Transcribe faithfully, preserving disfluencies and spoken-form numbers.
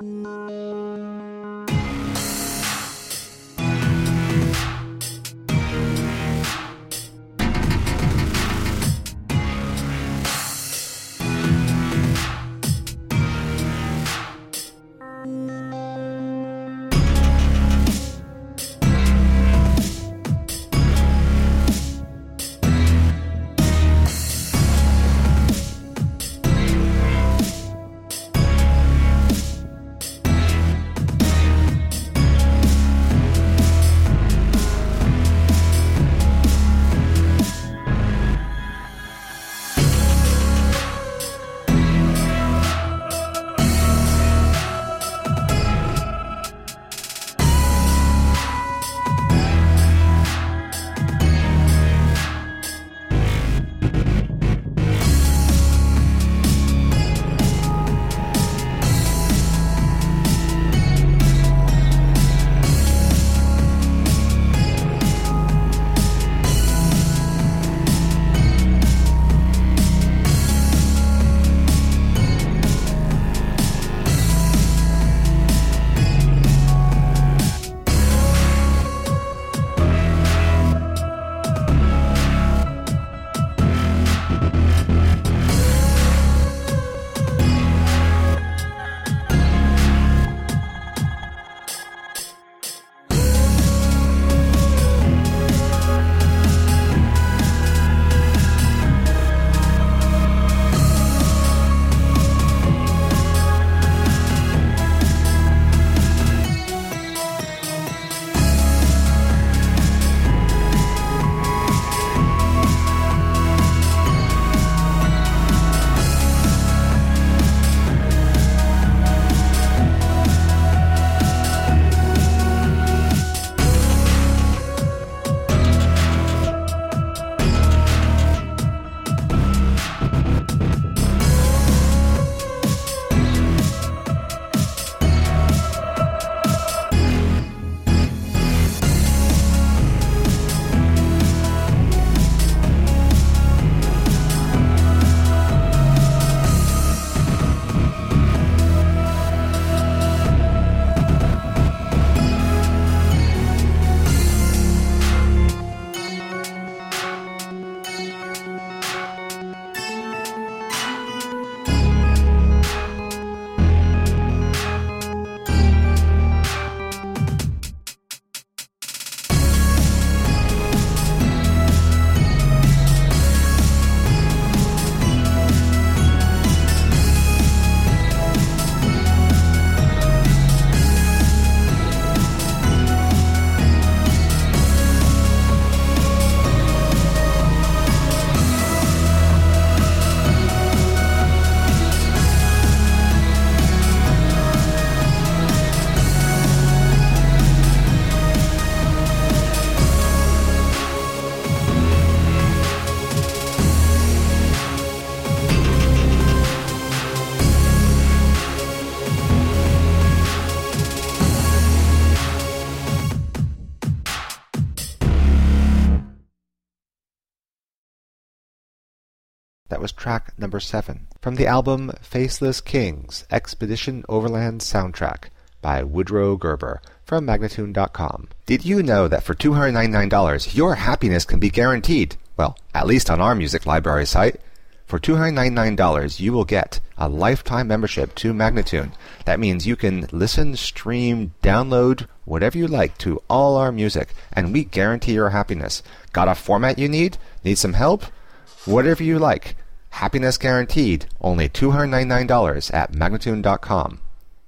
That was track number seven from the album Faceless Kings Expedition Overland Soundtrack by Woodrow Gerber from Magnatune dot com. Did you know that for two hundred ninety-nine dollars your happiness can be guaranteed? Well, at least on our music library site. For two hundred ninety-nine dollars you will get a lifetime membership to Magnatune. That means you can listen, stream, download, whatever you like to all our music, and we guarantee your happiness. Got a format you need? Need some help? Whatever you like. Happiness guaranteed. Only two hundred ninety-nine dollars at Magnatune dot com.